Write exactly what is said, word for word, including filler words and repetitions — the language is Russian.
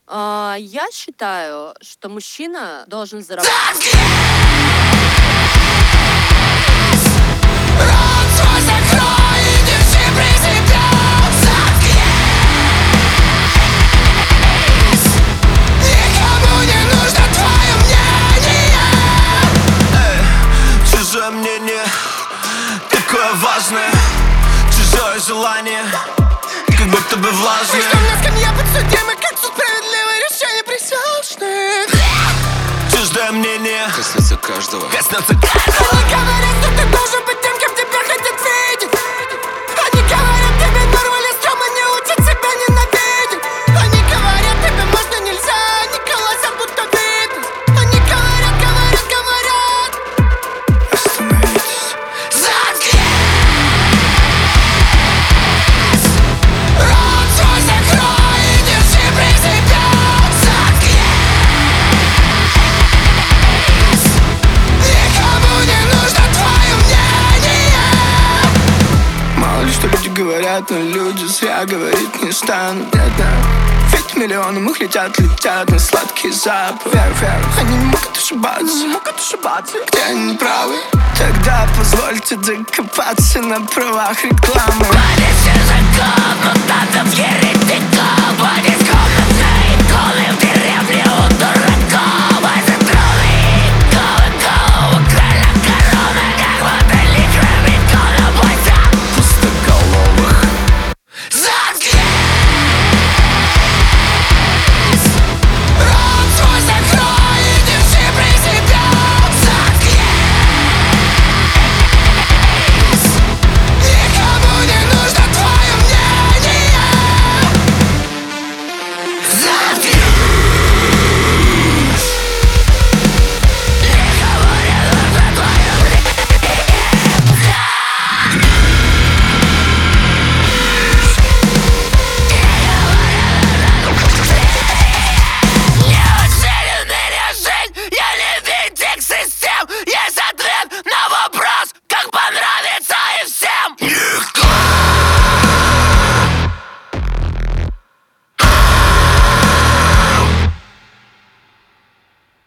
А, я считаю, что мужчина должен зарабатывать. Рот свой закрой и держи при себе. Заткнись. Никому не нужно твое мнение. Эй, чужое мнение такое важное. Чужое желание как будто бы влажное. Мы ждем на скамье подсудимых, как суд справедливое решение присяжных. Чужое мнение коснется каждого. коснется каждого. Они говорят, что ты должен быть тем, кем тебя хотят видеть. Они говорят, тебе нормально, стрёмно, не учат себя ненавидеть. Они говорят, тебе можно, нельзя, они колосят, будто видят. Они говорят, говорят, говорят. Остановитесь. Заткнись. Рот свой закрой и держи при себе. Заткнись. Никому не нужно твое мнение. Мало ли что люди говорят, но люди зря говорить не станут. Нет, да. Ведь миллионы их летят, летят на сладкий запах. Вер, вер. Они не могут ошибаться, не могут ошибаться. Где они правы? Тогда позвольте докопаться на правах рекламы. Полиция закон, но надо верить в бегом.